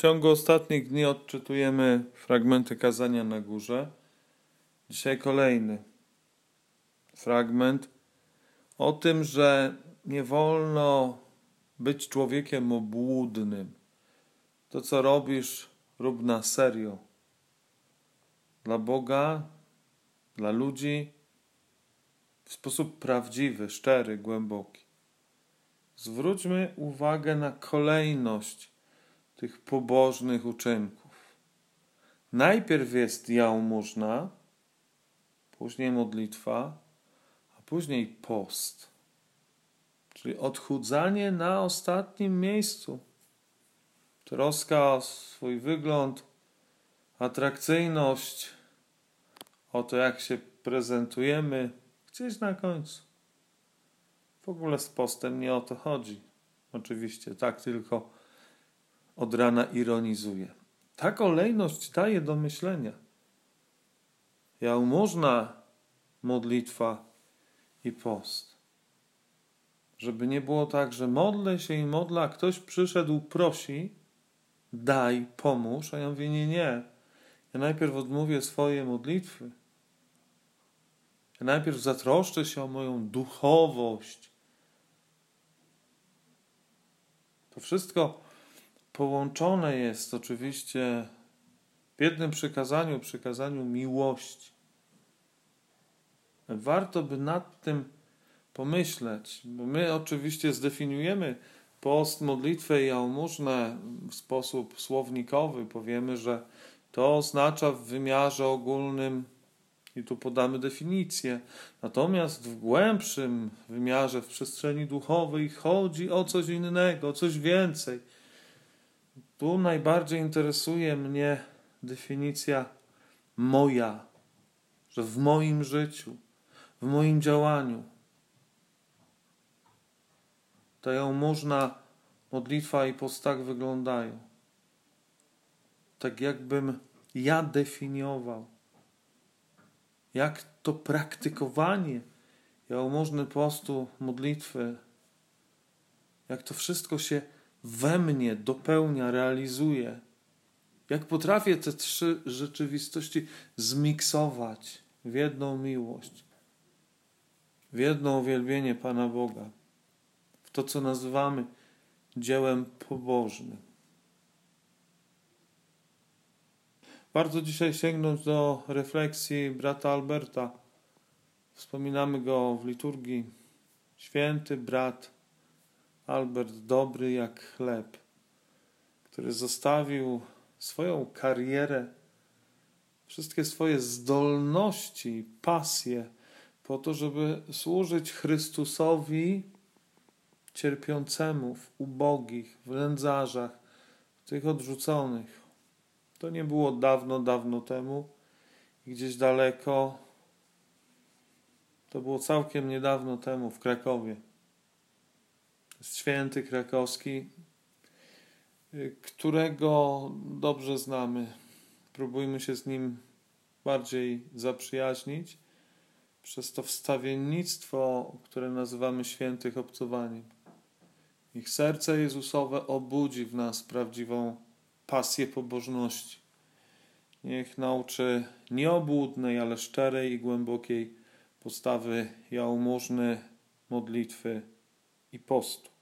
ciągu ostatnich dni odczytujemy fragmenty kazania na górze. Dzisiaj kolejny fragment o tym, że nie wolno być człowiekiem obłudnym. To, co robisz, rób na serio. Dla Boga, dla ludzi, w sposób prawdziwy, szczery, głęboki. Zwróćmy uwagę na kolejność tych pobożnych uczynków. Najpierw jest jałmużna, później modlitwa, a później post. Czyli odchudzanie na ostatnim miejscu. Troska o swój wygląd, atrakcyjność, o to, jak się prezentujemy, gdzieś na końcu. W ogóle z postem nie o to chodzi. Oczywiście, tak tylko od rana ironizuję. Ta kolejność daje do myślenia. Jałmużna, modlitwa i post. Żeby nie było tak, że modlę się i modlę, a ktoś przyszedł, prosi, daj, pomóż, a ja mówię, nie. Ja najpierw odmówię swoje modlitwy. Ja najpierw zatroszczę się o moją duchowość. To wszystko połączone jest oczywiście w jednym przykazaniu miłości. Warto by nad tym pomyśleć, bo my oczywiście zdefiniujemy post, modlitwę i jałmużnę w sposób słownikowy. Powiemy, że to oznacza w wymiarze ogólnym i tu podamy definicję. Natomiast w głębszym wymiarze, w przestrzeni duchowej chodzi o coś innego, o coś więcej. Tu najbardziej interesuje mnie definicja moja, że w moim życiu, w moim działaniu ta jałmużna, modlitwa i post tak wyglądają. Tak jakbym ja definiował, jak to praktykowanie jałmużny, postu, modlitwy, jak to wszystko się we mnie dopełnia, realizuje. Jak potrafię te trzy rzeczywistości zmiksować w jedną miłość, w jedno uwielbienie Pana Boga, w to, co nazywamy dziełem pobożnym. Warto dzisiaj sięgnąć do refleksji brata Alberta. Wspominamy go w liturgii. Święty brat Albert, dobry jak chleb, który zostawił swoją karierę, wszystkie swoje zdolności, pasje po to, żeby służyć Chrystusowi cierpiącemu, w ubogich, w nędzarzach, w tych odrzuconych. To nie było dawno, dawno temu i gdzieś daleko. To było całkiem niedawno temu w Krakowie. Jest święty krakowski, którego dobrze znamy. Próbujmy się z nim bardziej zaprzyjaźnić przez to wstawiennictwo, które nazywamy świętych obcowaniem. Niech serce Jezusowe obudzi w nas prawdziwą pasję pobożności. Niech nauczy nieobłudnej, ale szczerej i głębokiej postawy jałmużny, modlitwy i postu.